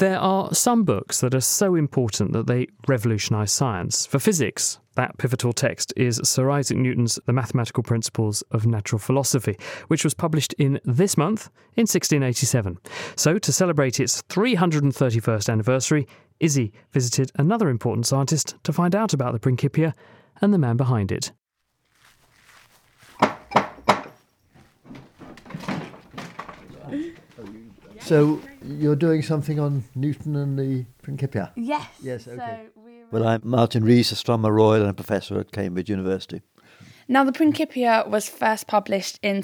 There are some books that are so important that they revolutionise science. For physics, that pivotal text is Sir Isaac Newton's The Mathematical Principles of Natural Philosophy, which was published in this month in 1687. So, to celebrate its 331st anniversary, Izzy visited another important scientist to find out about the Principia and the man behind it. So you're doing something on Newton and the Principia? Yes. Yes, okay. So Well, I'm Martin Rees, Astronomer Royal and a professor at Cambridge University. Now, the Principia was first published in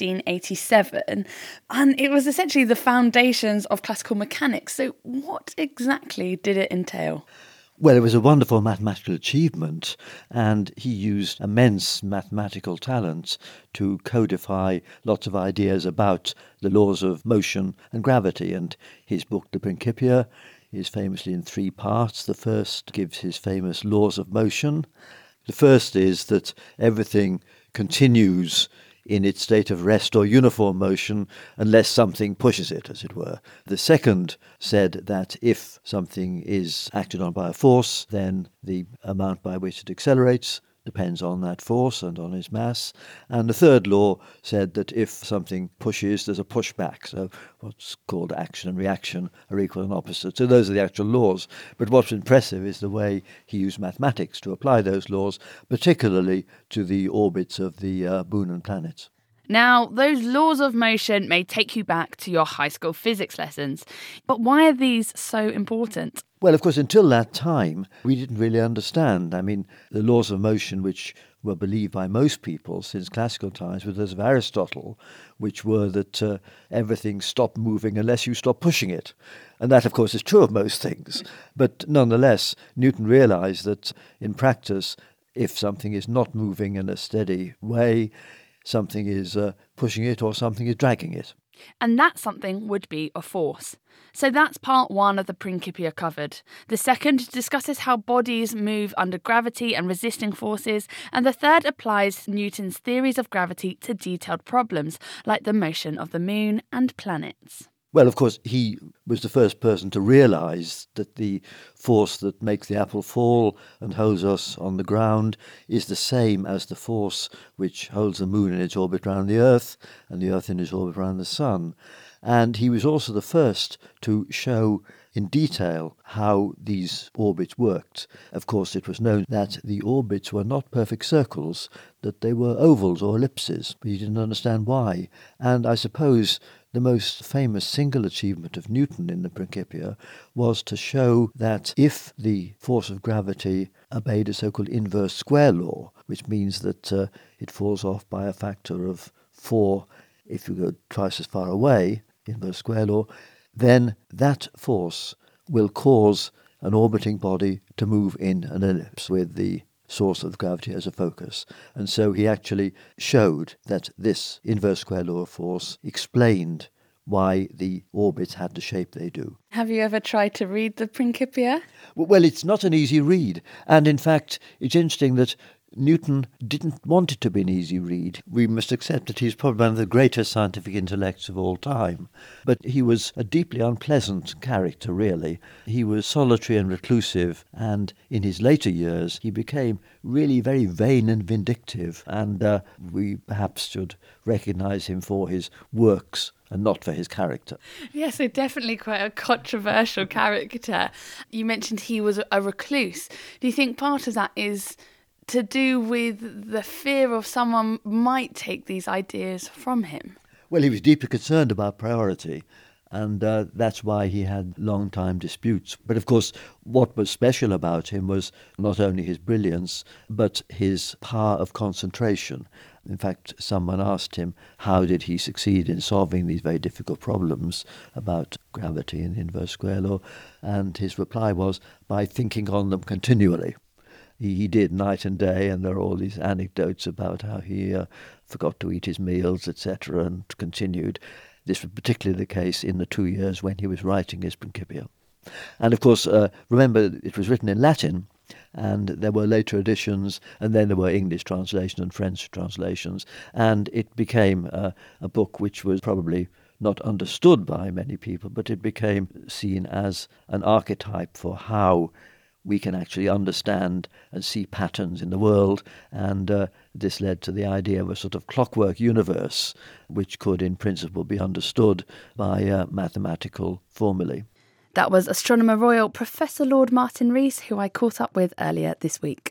1687, and it was essentially the foundations of classical mechanics. So what exactly did it entail? Well, it was a wonderful mathematical achievement, and he used immense mathematical talent to codify lots of ideas about the laws of motion and gravity. And his book, The Principia, is famously in three parts. The first gives his famous laws of motion. The first is that everything continues in its state of rest or uniform motion unless something pushes it, as it were. The second said that if something is acted on by a force, then the amount by which it accelerates depends on that force and on its mass. And the third law said that if something pushes, there's a pushback. So what's called action and reaction are equal and opposite. So those are the actual laws. But what's impressive is the way he used mathematics to apply those laws, particularly to the orbits of the moon and planets. Now, those laws of motion may take you back to your high school physics lessons, but why are these so important? Well, of course, until that time, we didn't really understand. I mean, the laws of motion, which were believed by most people since classical times, were those of Aristotle, which were that everything stopped moving unless you stop pushing it. And that, of course, is true of most things. But nonetheless, Newton realized that in practice, if something is not moving in a steady way, something is pushing it or something is dragging it. And that something would be a force. So that's part one of the Principia covered. The second discusses how bodies move under gravity and resisting forces, and the third applies Newton's theories of gravity to detailed problems like the motion of the moon and planets. Well, of course, he was the first person to realise that the force that makes the apple fall and holds us on the ground is the same as the force which holds the moon in its orbit around the Earth and the Earth in its orbit around the sun. And he was also the first to show in detail how these orbits worked. Of course, it was known that the orbits were not perfect circles, that they were ovals or ellipses, but he didn't understand why. And I suppose the most famous single achievement of Newton in the Principia was to show that if the force of gravity obeyed a so-called inverse square law, which means that it falls off by a factor of 4 if you go twice as far away, inverse square law, then that force will cause an orbiting body to move in an ellipse with the source of gravity as a focus. And so he actually showed that this inverse square law of force explained why the orbits had the shape they do. Have you ever tried to read the Principia? Well, it's not an easy read. And in fact, it's interesting that Newton didn't want it to be an easy read. We must accept that he's probably one of the greatest scientific intellects of all time. But he was a deeply unpleasant character, really. He was solitary and reclusive, and in his later years he became really very vain and vindictive, and we perhaps should recognise him for his works and not for his character. Yes, so definitely quite a controversial character. You mentioned he was a recluse. Do you think part of that is to do with the fear of someone might take these ideas from him? Well, he was deeply concerned about priority, and that's why he had long-time disputes. But of course, what was special about him was not only his brilliance, but his power of concentration. In fact, someone asked him how did he succeed in solving these very difficult problems about gravity and the inverse square law, and his reply was, by thinking on them continually. He did night and day, and there are all these anecdotes about how he forgot to eat his meals, etc., and continued. This was particularly the case in the 2 years when he was writing his Principia. And of course, remember, it was written in Latin, and there were later editions, and then there were English translations and French translations, and it became a book which was probably not understood by many people, but it became seen as an archetype for how we can actually understand and see patterns in the world, and this led to the idea of a sort of clockwork universe, which could in principle be understood by mathematical formulae. That was Astronomer Royal Professor Lord Martin Rees, who I caught up with earlier this week.